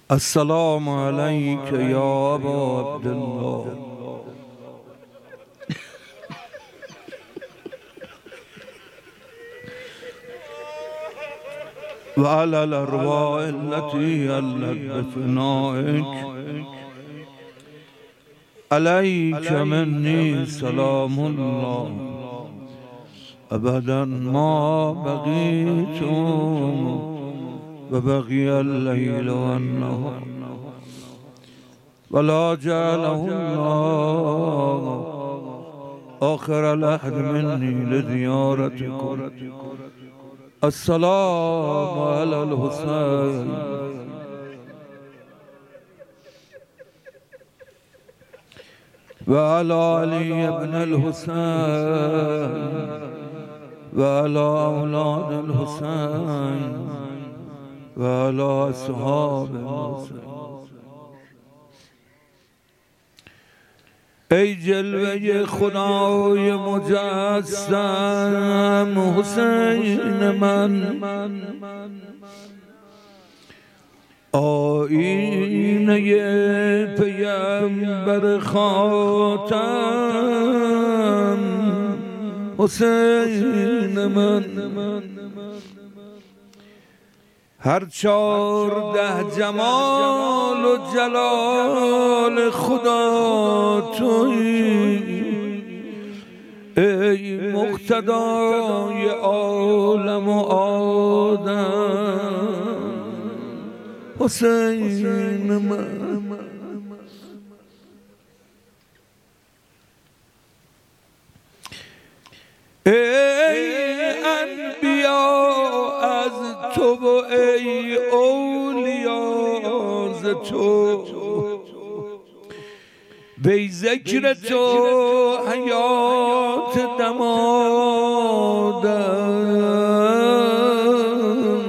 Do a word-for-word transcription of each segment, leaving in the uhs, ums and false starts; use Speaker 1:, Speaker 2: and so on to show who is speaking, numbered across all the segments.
Speaker 1: السلام عليك يا أبا عبد الله وعلى الأرواح التي هلت بفنائك عليك مني سلام الله أبدا ما بقيت وبقي الليل والنهار ولا جعله الله آخر العهد مني لزيارتكم. السلام على الحسين وعلى علي بن الحسين وعلى أولاد الحسين وعلى أصحاب الحسين. ای جلوه خدای مجسم حسین من، آینه پیمبر خاتم حسین من، هر چارده جمال و جلال خدا تویی، ای مقتدای عالم و آدم حسین من. ای انبیا از تو و ای اولیا ز تو، وی ذکر تو حیات دمادم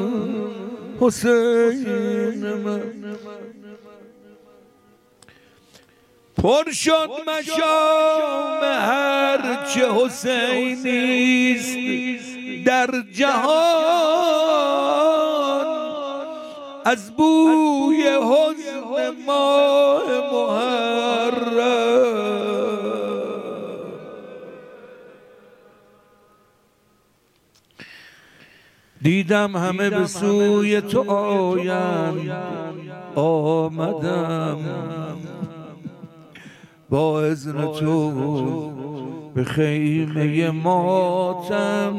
Speaker 1: حسین من. پر شد مشام هر چه حسینیست در جهان، از بوی حزن ماه محرم. دیدم همه به سوی تو آیند، آمدم با اذن تو به خیمه ماتم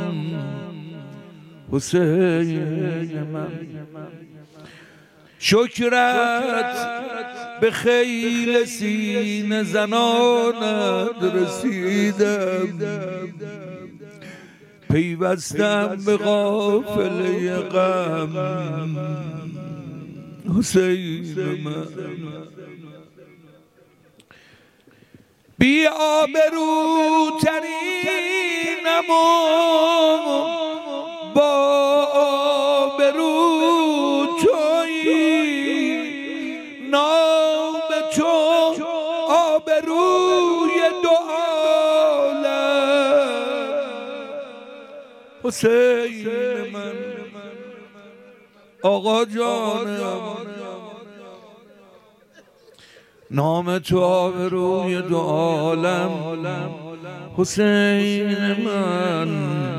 Speaker 1: حسین من. شکرت به خیل سینه زنانت رسیدم، پیوستم به قافله غم حسین من. بی آبروترینم و با آبرو تویی، نام تو آبروی دو عالم حسین من. آقا جانم نام تو آبروی دو عالم حسین من.